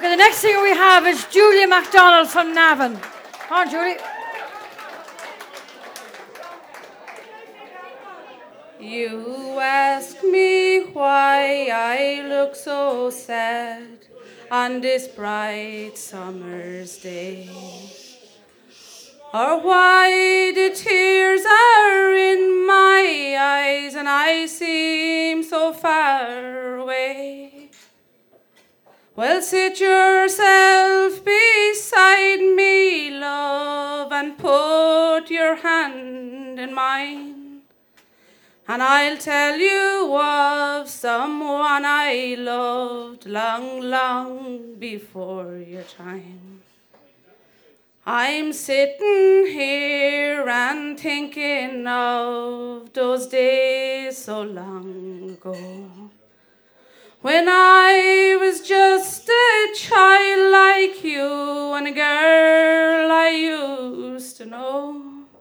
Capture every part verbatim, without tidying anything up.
Okay, the next singer we have is Julia MacDonald from Navan. Come on, Julie. You ask me why I look so sad on this bright summer's day, or why the tears are in my eyes and I seem so far away. Well, sit yourself beside me, love, and put your hand in mine, and I'll tell you of someone I loved long, long before your time. I'm sitting here and thinking of those days so long ago, when I was just a child like you and a girl I used to know.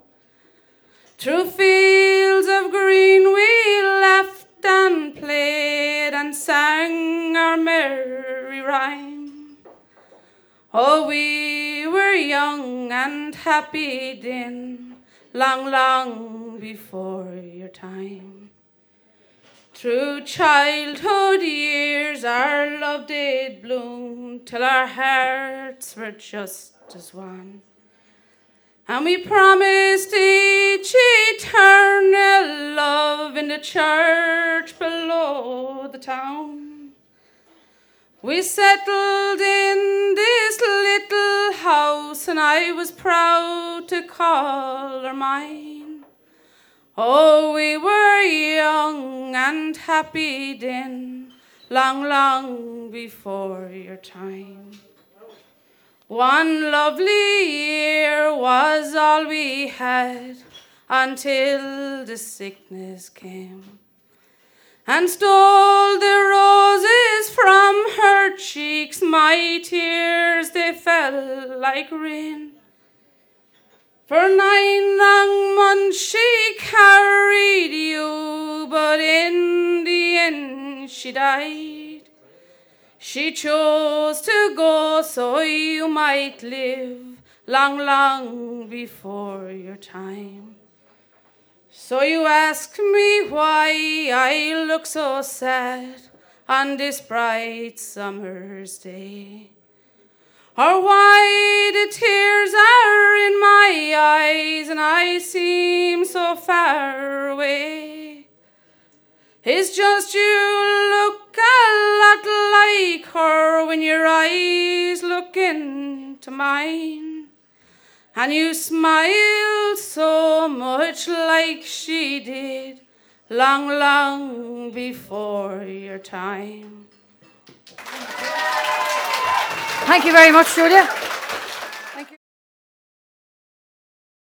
Through fields of green we laughed and played and sang our merry rhyme. Oh, we were young and happy then, long, long before your time. Through childhood years our love did bloom, till our hearts were just as one. And we promised each eternal love in the church below the town. We settled in this little house and I was proud to call her mine. Oh, we were young and happy then, long, long before your time. One lovely year was all we had until the sickness came and stole the roses from her cheeks. My tears, they fell like rain. For nine long months she carried you, but in the end she died. She chose to go so you might live long, long before your time. So you ask me why I look so sad on this bright summer's day, or why the tears are in my eyes and I seem so far away. It's just you look a lot like her when your eyes look into mine, and you smile so much like she did long, long before your time. Thank you very much, Julia.